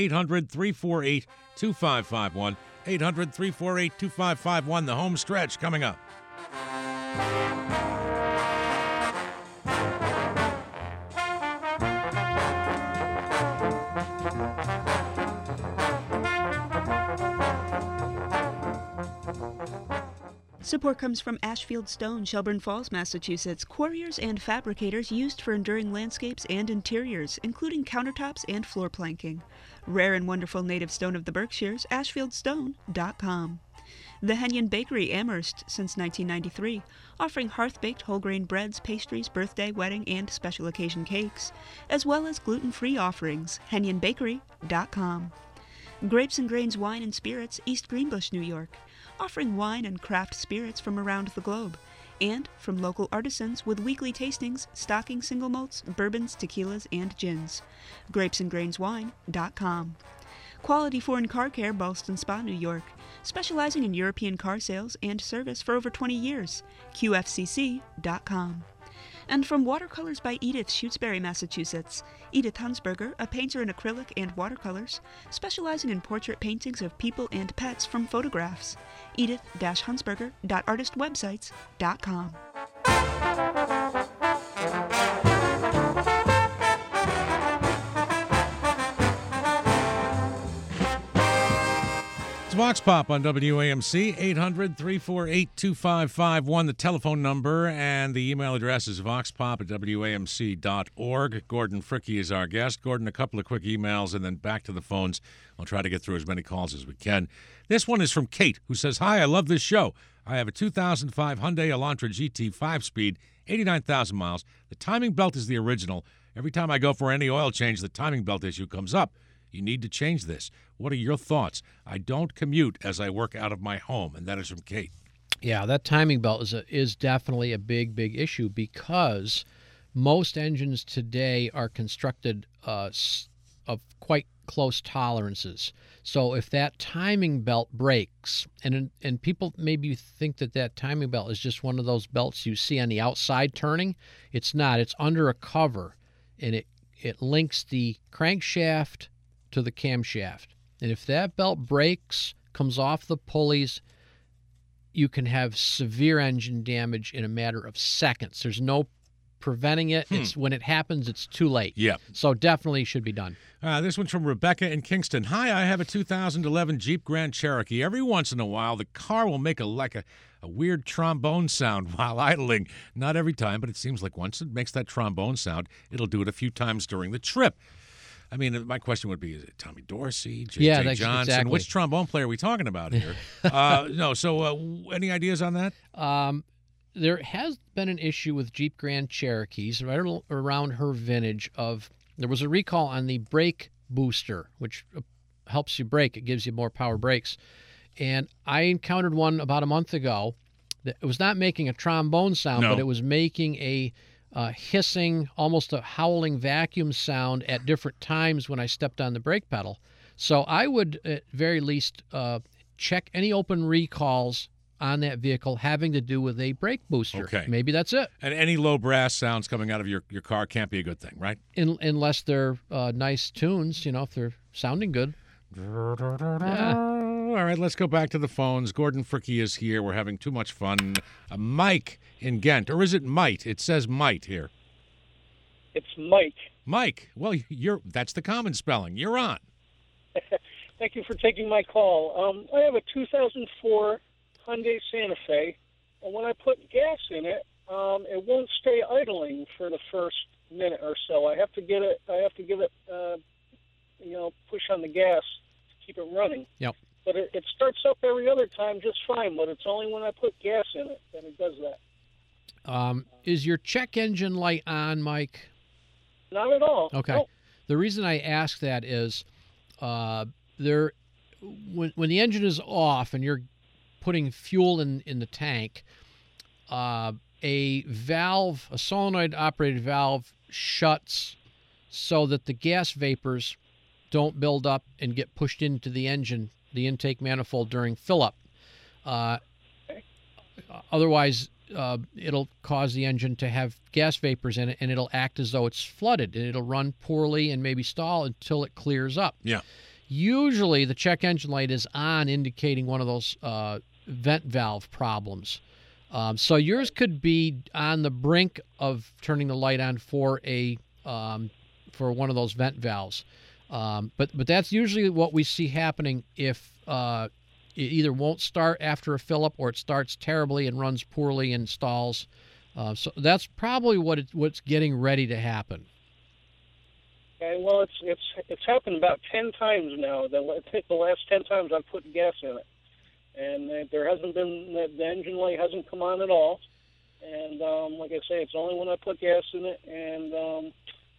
[SPEAKER 1] 800-348-2551. 800-348-2551. The home stretch coming up.
[SPEAKER 6] Support comes from Ashfield Stone, Shelburne Falls, Massachusetts, quarriers and fabricators used for enduring landscapes and interiors, including countertops and floor planking. Rare and wonderful native stone of the Berkshires, ashfieldstone.com. The Henyon Bakery, Amherst, since 1993, offering hearth-baked whole-grain breads, pastries, birthday, wedding, and special occasion cakes, as well as gluten-free offerings, henyonbakery.com. Grapes and Grains Wine and Spirits, East Greenbush, New York, offering wine and craft spirits from around the globe, and from local artisans with weekly tastings stocking single malts, bourbons, tequilas, and gins. grapesandgrainswine.com. Quality Foreign Car Care, Ballston Spa, New York, specializing in European car sales and service for over 20 years. QFCC.com. And from Watercolors by Edith, Shutesbury, Massachusetts, Edith Hunsberger, a painter in acrylic and watercolors, specializing in portrait paintings of people and pets from photographs. Edith-Hunsberger.artistwebsites.com.
[SPEAKER 1] Vox Pop on WAMC, 800-348-2551, the telephone number, and the email address is voxpop@wamc.org. Gordon Fricke is our guest. Gordon, a couple of quick emails, and then back to the phones. I'll try to get through as many calls as we can. This one is from Kate, who says, "Hi, I love this show. I have a 2005 Hyundai Elantra GT 5-speed, 89,000 miles. The timing belt is the original. Every time I go for any oil change, the timing belt issue comes up. You need to change this. What are your thoughts? I don't commute as I work out of my home." And that is from Kate.
[SPEAKER 2] Yeah, that timing belt is definitely a big issue, because most engines today are constructed of quite close tolerances. So if that timing belt breaks, and people maybe think that timing belt is just one of those belts you see on the outside turning, it's not. It's under a cover, and it links the crankshaft to the camshaft. And if that belt breaks, comes off the pulleys, you can have severe engine damage in a matter of seconds. There's no preventing it. It's when it happens, it's too late.
[SPEAKER 1] Yeah.
[SPEAKER 2] So definitely should be done.
[SPEAKER 1] This one's from Rebecca in Kingston. Hi, I have a 2011 Jeep Grand Cherokee. Every once in a while, the car will make a weird trombone sound while idling. Not every time, but it seems like once it makes that trombone sound, it'll do it a few times during the trip. I mean, my question would be, is it Tommy Dorsey, J.J. Johnson?
[SPEAKER 2] Exactly.
[SPEAKER 1] Which trombone player are we talking about here? Any ideas on that?
[SPEAKER 2] There has been an issue with Jeep Grand Cherokees right around her vintage there was a recall on the brake booster, which helps you brake. It gives you more power brakes. And I encountered one about a month ago. That it was not making a trombone sound, but it was making a hissing, almost a howling vacuum sound at different times when I stepped on the brake pedal. So I would, at very least, check any open recalls on that vehicle having to do with a brake booster.
[SPEAKER 1] Okay.
[SPEAKER 2] Maybe that's it.
[SPEAKER 1] And any low brass sounds coming out of your car can't be a good thing, right?
[SPEAKER 2] Unless they're nice tunes, if they're sounding good. Yeah.
[SPEAKER 1] All right, let's go back to the phones. Gordon Fricke is here. We're having too much fun. Mike in Ghent. Or is it Might? It says Might here.
[SPEAKER 15] It's Mike.
[SPEAKER 1] Mike. Well, that's the common spelling. You're on.
[SPEAKER 15] Thank you for taking my call. I have a 2004 Hyundai Santa Fe, and when I put gas in it, it won't stay idling for the first minute or so. I have to give it, push on the gas to keep it running.
[SPEAKER 2] Yep.
[SPEAKER 15] But it starts up every other time just fine, but it's only when I put gas in it that it does that.
[SPEAKER 2] Is your check engine light on, Mike?
[SPEAKER 15] Not at all.
[SPEAKER 2] Okay.
[SPEAKER 15] Nope.
[SPEAKER 2] The reason I ask that is when the engine is off and you're putting fuel in the tank, a solenoid-operated valve shuts so that the gas vapors don't build up and get pushed into the engine, the intake manifold during fill-up. Otherwise, it'll cause the engine to have gas vapors in it, and it'll act as though it's flooded, and it'll run poorly and maybe stall until it clears up.
[SPEAKER 1] Yeah.
[SPEAKER 2] Usually, the check engine light is on, indicating one of those vent valve problems. So yours could be on the brink of turning the light on for one of those vent valves. But that's usually what we see happening if it either won't start after a fill-up or it starts terribly and runs poorly and stalls. So that's probably what's getting ready to happen.
[SPEAKER 15] Okay, well, it's happened about 10 times now. The last 10 times I've put gas in it. And there hasn't been, the engine light hasn't come on at all. And like I say, it's only when I put gas in it, and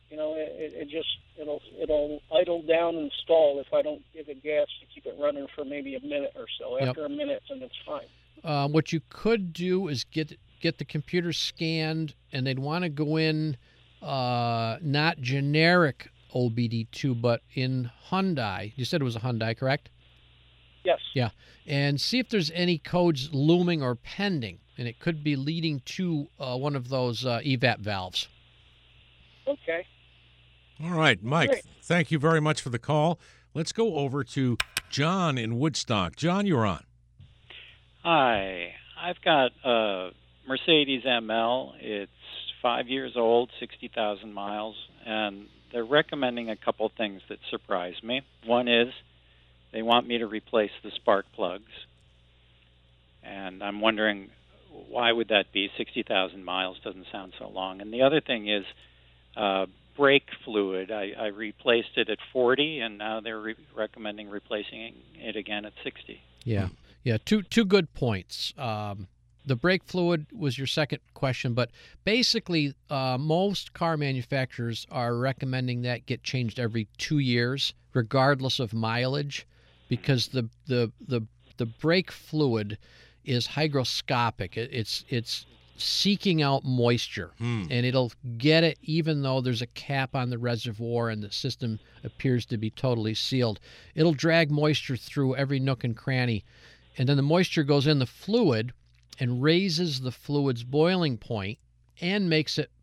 [SPEAKER 15] it'll idle down and stall if I don't give it gas to keep it running for maybe a minute or so. After a minute, then it's fine.
[SPEAKER 2] What you could do is get the computer scanned, and they'd want to go in not generic OBD2, but in Hyundai. You said it was a Hyundai, correct?
[SPEAKER 15] Yes.
[SPEAKER 2] Yeah, and see if there's any codes looming or pending, and it could be leading to one of those EVAP valves.
[SPEAKER 15] Okay.
[SPEAKER 1] All right, Mike,
[SPEAKER 15] Great.
[SPEAKER 1] Thank you very much for the call. Let's go over to John in Woodstock. John, you're on.
[SPEAKER 16] Hi. I've got a Mercedes ML. It's 5 years old, 60,000 miles, and they're recommending a couple things that surprise me. One is they want me to replace the spark plugs, and I'm wondering why would that be? 60,000 miles doesn't sound so long. And the other thing is brake fluid. I replaced it at 40, and now they're recommending replacing it again at 60.
[SPEAKER 2] Yeah. Two good points. The brake fluid was your second question, but basically most car manufacturers are recommending that get changed every 2 years, regardless of mileage, because the brake fluid is hygroscopic. It's seeking out moisture, and it'll get it even though there's a cap on the reservoir and the system appears to be totally sealed. It'll drag moisture through every nook and cranny, and then the moisture goes in the fluid and raises the fluid's boiling point and makes it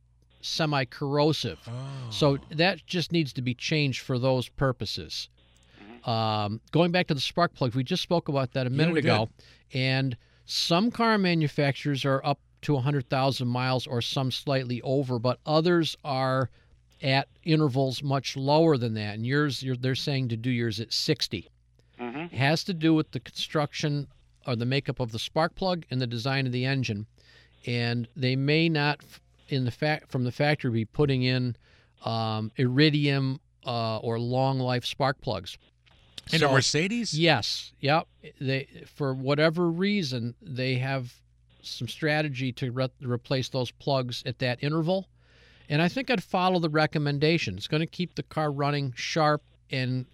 [SPEAKER 2] semi-corrosive. So that just needs to be changed for those purposes. Going back to the spark plugs, we just spoke about that a minute ago. And some car manufacturers are up to 100,000 miles or some slightly over, but others are at intervals much lower than that. And they're saying to do yours at 60. It has to do with the construction or the makeup of the spark plug and the design of the engine. And they may not, from the factory, be putting in iridium or long life spark plugs.
[SPEAKER 1] A Mercedes?
[SPEAKER 2] Yes. Yep. For whatever reason, they have some strategy to replace those plugs at that interval. And I think I'd follow the recommendation. It's going to keep the car running sharp, and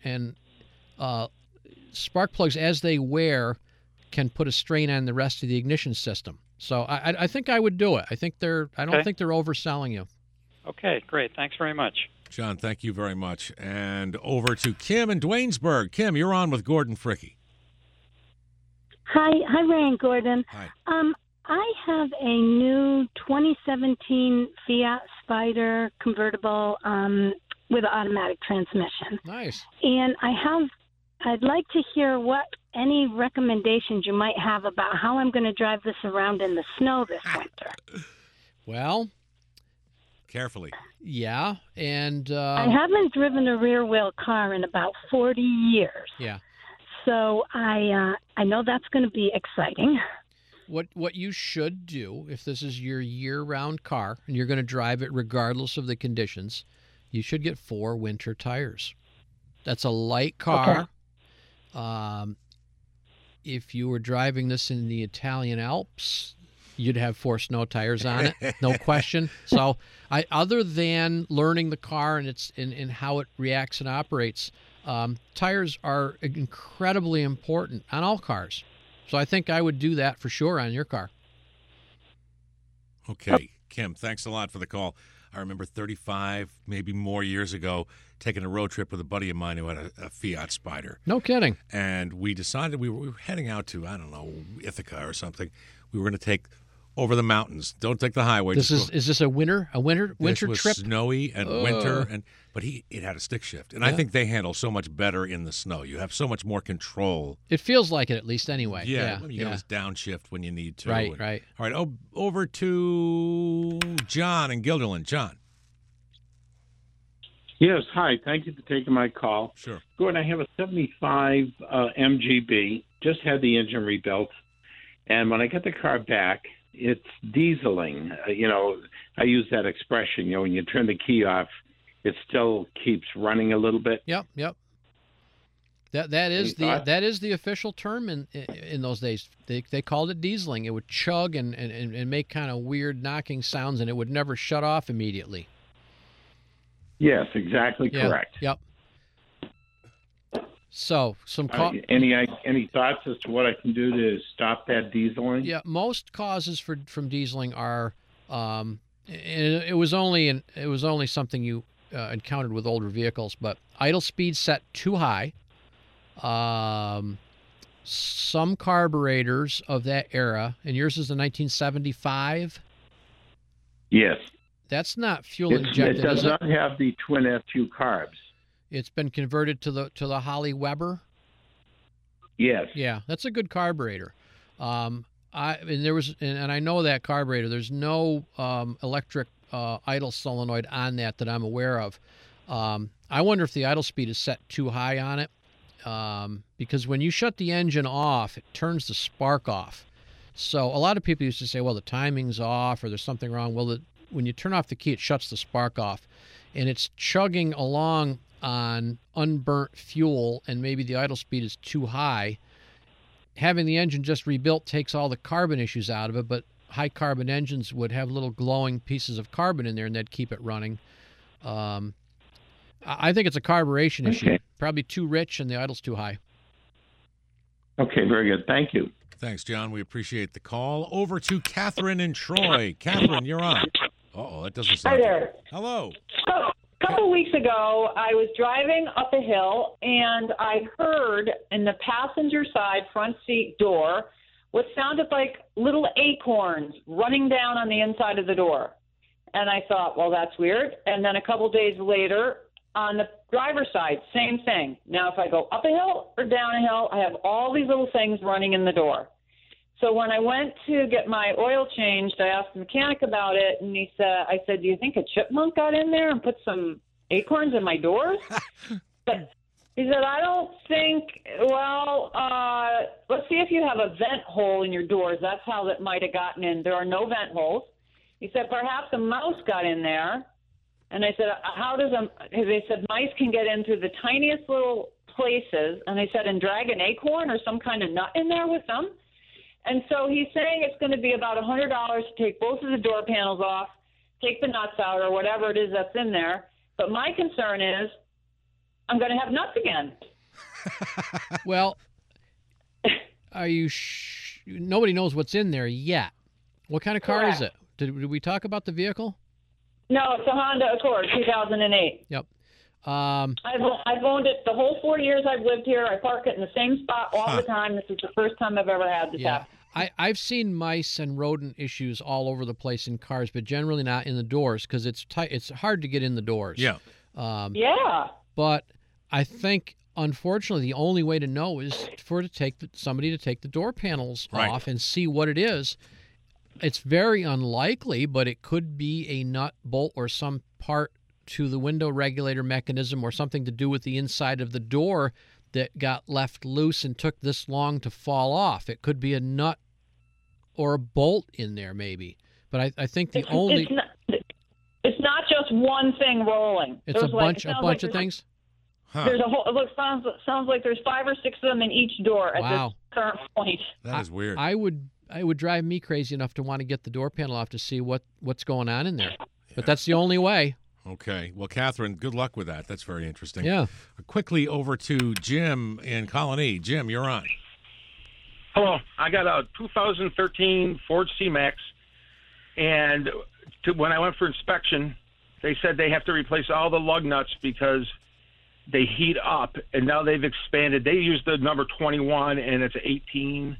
[SPEAKER 2] spark plugs, as they wear, can put a strain on the rest of the ignition system. So I think I would do it. I don't think they're overselling you.
[SPEAKER 16] Okay, great. Thanks very much.
[SPEAKER 1] John, thank you very much. And over to Kim in Duanesburg. Kim, you're on with Gordon Fricke.
[SPEAKER 17] Hi, Ray and Gordon.
[SPEAKER 1] Hi.
[SPEAKER 17] I have a new 2017 Fiat Spider convertible with an automatic transmission.
[SPEAKER 2] Nice.
[SPEAKER 17] And I'd like to hear any recommendations you might have about how I'm going to drive this around in the snow this winter.
[SPEAKER 2] Well,
[SPEAKER 1] carefully.
[SPEAKER 2] Yeah, and
[SPEAKER 17] I haven't driven a rear-wheel car in about 40 years.
[SPEAKER 2] Yeah.
[SPEAKER 17] So I know that's going to be exciting.
[SPEAKER 2] What you should do, if this is your year-round car and you're going to drive it regardless of the conditions, you should get 4 winter tires. That's a light car. Okay. If you were driving this in the Italian Alps, you'd have 4 snow tires on it, no question. So, other than learning the car and how it reacts and operates, tires are incredibly important on all cars. So I think I would do that for sure on your car.
[SPEAKER 1] Okay, Kim, thanks a lot for the call. I remember 35, maybe more years ago, taking a road trip with a buddy of mine who had a Fiat Spider.
[SPEAKER 2] No kidding.
[SPEAKER 1] And we decided we were heading out to, I don't know, Ithaca or something. We were going to take over the mountains. Don't take the highway.
[SPEAKER 2] Is this a winter
[SPEAKER 1] this was
[SPEAKER 2] trip?
[SPEAKER 1] Snowy and winter, but it had a stick shift, and I think they handle so much better in the snow. You have so much more control.
[SPEAKER 2] It feels like it, at least, anyway.
[SPEAKER 1] Yeah, you can always downshift when you need to.
[SPEAKER 2] Right.
[SPEAKER 1] All right. Over to John in Guilderland. John.
[SPEAKER 18] Yes, hi. Thank you for taking my call.
[SPEAKER 1] Sure.
[SPEAKER 18] Gordon, I have a 75 MGB, just had the engine rebuilt, and when I get the car back, it's dieseling. I use that expression. When you turn the key off, it still keeps running a little bit.
[SPEAKER 2] Yep. That is the official term in those days. They called it dieseling. It would chug and make kind of weird knocking sounds, and it would never shut off immediately.
[SPEAKER 18] Yes, exactly correct.
[SPEAKER 2] Yep. So
[SPEAKER 18] any thoughts as to what I can do to stop that dieseling?
[SPEAKER 2] Yeah, most causes from dieseling are, and it was only something you encountered with older vehicles, but idle speed set too high. Some carburetors of that era, and yours is the 1975.
[SPEAKER 18] Yes.
[SPEAKER 2] That's not fuel injected.
[SPEAKER 18] It does not have the twin F2 carbs.
[SPEAKER 2] It's been converted to the Holly Weber.
[SPEAKER 18] Yes.
[SPEAKER 2] Yeah, that's a good carburetor. I know that carburetor. There's no electric idle solenoid on that I'm aware of. I wonder if the idle speed is set too high on it, because when you shut the engine off, it turns the spark off. So a lot of people used to say, well, the timing's off or there's something wrong. Well, when you turn off the key, it shuts the spark off, and it's chugging along on unburnt fuel, and maybe the idle speed is too high. Having the engine just rebuilt takes all the carbon issues out of it, but high carbon engines would have little glowing pieces of carbon in there, and that'd keep it running. I think it's a carburation issue. Probably too rich, and the idle's too high.
[SPEAKER 18] Okay, very good. Thank you.
[SPEAKER 1] Thanks, John. We appreciate the call. Over to Catherine in Troy. Catherine, you're on. Uh-oh, that doesn't sound
[SPEAKER 19] Hi there.
[SPEAKER 1] Hello.
[SPEAKER 19] So, a couple of weeks ago, I was driving up a hill, and I heard in the passenger side front seat door what sounded like little acorns running down on the inside of the door. And I thought, well, that's weird. And then a couple days later, on the driver's side, same thing. Now, if I go up a hill or down a hill, I have all these little things running in the door. So when I went to get my oil changed, I asked the mechanic about it, and I said, do you think a chipmunk got in there and put some acorns in my doors? But he said, I don't think, let's see if you have a vent hole in your doors. That's how that might have gotten in. There are no vent holes. He said, perhaps a mouse got in there. And I said, they said mice can get into the tiniest little places. And I said, and drag an acorn or some kind of nut in there with them. And so he's saying it's going to be about $100 to take both of the door panels off, take the nuts out or whatever it is that's in there. But my concern is I'm going to have nuts again.
[SPEAKER 2] Well, are you nobody knows what's in there yet. What kind of car is it? Did we talk about the vehicle?
[SPEAKER 19] No, it's a Honda Accord, 2008.
[SPEAKER 2] Yep.
[SPEAKER 19] I've owned it the whole 4 years I've lived here. I park it in the same spot all the time. This is the first time I've ever had this happen.
[SPEAKER 2] I've seen mice and rodent issues all over the place in cars, but generally not in the doors because it's tight. It's hard to get in the doors.
[SPEAKER 1] Yeah.
[SPEAKER 2] But I think, unfortunately, the only way to know is for somebody to take the door panels off and see what it is. It's very unlikely, but it could be a nut, bolt, or some part to the window regulator mechanism or something to do with the inside of the door that got left loose and took this long to fall off. It could be a nut or a bolt in there maybe. But I think it's
[SPEAKER 19] not just one thing rolling.
[SPEAKER 2] It's a bunch of things?
[SPEAKER 19] There's a whole. It sounds like there's 5 or 6 of them in each door at this current point.
[SPEAKER 1] That is weird.
[SPEAKER 2] I would drive me crazy enough to want to get the door panel off to see what's going on in there. But that's the only way.
[SPEAKER 1] Okay. Well, Catherine, good luck with that. That's very interesting.
[SPEAKER 2] Yeah.
[SPEAKER 1] Quickly over to Jim in Colony. Jim, you're on.
[SPEAKER 20] Hello. I got a 2013 Ford C-Max, and when I went for inspection, they said they have to replace all the lug nuts because they heat up, and now they've expanded. They use the number 21, and it's 18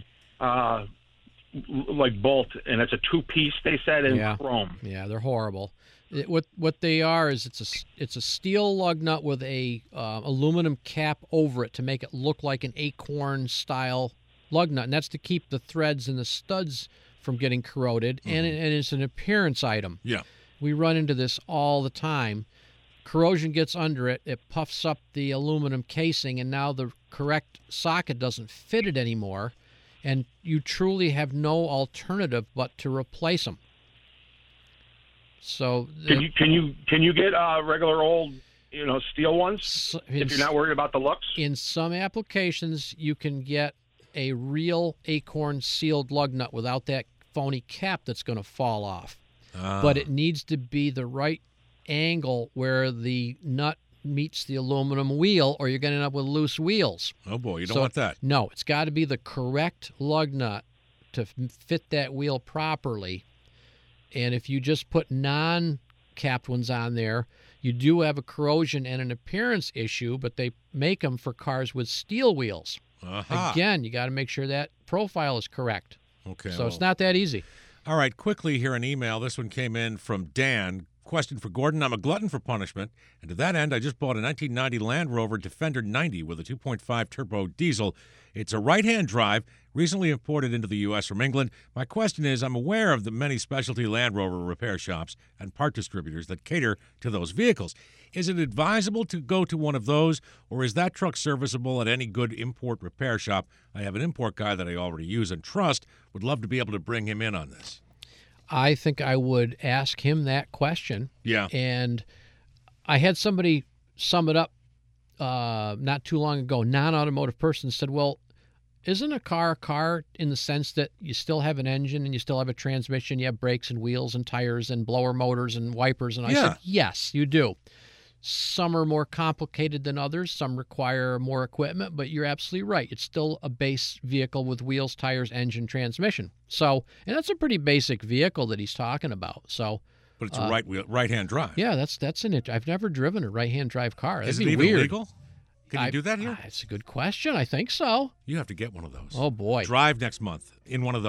[SPEAKER 20] like bolt, and it's a 2-piece, they said, in chrome.
[SPEAKER 2] Yeah, they're horrible. What they are is it's a steel lug nut with a aluminum cap over it to make it look like an acorn style lug nut, and that's to keep the threads and the studs from getting corroded. And it's an appearance item.
[SPEAKER 1] Yeah,
[SPEAKER 2] we run into this all the time. Corrosion gets under it, it puffs up the aluminum casing, and now the correct socket doesn't fit it anymore, and you truly have no alternative but to replace them. So
[SPEAKER 20] can you get regular old steel ones if you're not worried about the looks?
[SPEAKER 2] In some applications, you can get a real acorn sealed lug nut without that phony cap that's going to fall off. But it needs to be the right angle where the nut meets the aluminum wheel, or you're going to end up with loose wheels.
[SPEAKER 1] Oh boy, you don't want that.
[SPEAKER 2] No, it's got to be the correct lug nut to fit that wheel properly. And if you just put non-capped ones on there, you do have a corrosion and an appearance issue, but they make them for cars with steel wheels. Again, you got to make sure that profile is correct.
[SPEAKER 1] Okay.
[SPEAKER 2] So it's not that easy.
[SPEAKER 1] All right, quickly here an email. This one came in from Dan. Question for Gordon. I'm a glutton for punishment, and to that end, I just bought a 1990 Land Rover Defender 90 with a 2.5 turbo diesel. It's a right-hand drive, recently imported into the U.S. from England. My question is, I'm aware of the many specialty Land Rover repair shops and part distributors that cater to those vehicles. Is it advisable to go to one of those, or is that truck serviceable at any good import repair shop? I have an import guy that I already use and trust. Would love to be able to bring him in on this.
[SPEAKER 2] I think I would ask him that question.
[SPEAKER 1] Yeah.
[SPEAKER 2] And I had somebody sum it up not too long ago, non-automotive person said, well, isn't a car in the sense that you still have an engine and you still have a transmission, you have brakes and wheels and tires and blower motors and wipers? And I said, yes, you do. Some are more complicated than others. Some require more equipment, but you're absolutely right. It's still a base vehicle with wheels, tires, engine, transmission. So, and that's a pretty basic vehicle that he's talking about. So,
[SPEAKER 1] but it's a right-hand drive.
[SPEAKER 2] Yeah, that's an. I've never driven a right-hand drive car.
[SPEAKER 1] Is
[SPEAKER 2] That'd
[SPEAKER 1] it
[SPEAKER 2] be
[SPEAKER 1] even
[SPEAKER 2] weird.
[SPEAKER 1] legal? Can you do that here?
[SPEAKER 2] It's a good question. I think so.
[SPEAKER 1] You have to get one of those.
[SPEAKER 2] Oh boy!
[SPEAKER 1] Drive next month in one of those.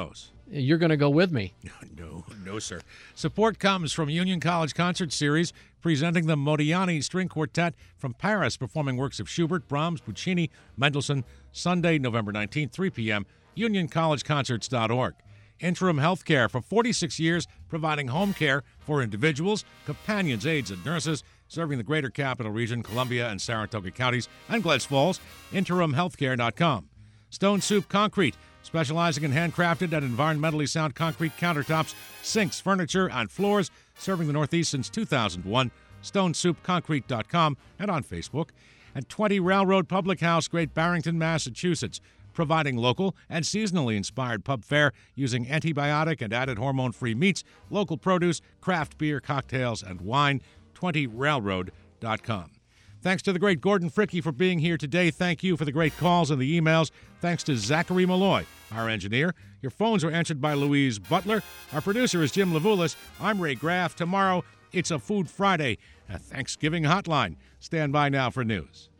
[SPEAKER 2] You're going to go with me.
[SPEAKER 1] No, sir. Support comes from Union College Concert Series, presenting the Modigliani String Quartet from Paris, performing works of Schubert, Brahms, Puccini, Mendelssohn, Sunday, November 19th, 3 p.m., unioncollegeconcerts.org. Interim Healthcare, for 46 years, providing home care for individuals, companions, aides, and nurses, serving the Greater Capital Region, Columbia and Saratoga counties, and Glens Falls. InterimHealthcare.com. Stone Soup Concrete, specializing in handcrafted and environmentally sound concrete countertops, sinks, furniture, and floors, serving the Northeast since 2001. StoneSoupConcrete.com and on Facebook. And 20 Railroad Public House, Great Barrington, Massachusetts, providing local and seasonally inspired pub fare using antibiotic and added hormone-free meats, local produce, craft beer, cocktails, and wine. 20railroad.com. Thanks to the great Gordon Fricke for being here today. Thank you for the great calls and the emails. Thanks to Zachary Malloy, our engineer. Your phones are answered by Louise Butler. Our producer is Jim Levulis. I'm Ray Graff. Tomorrow, it's a Food Friday, a Thanksgiving hotline. Stand by now for news.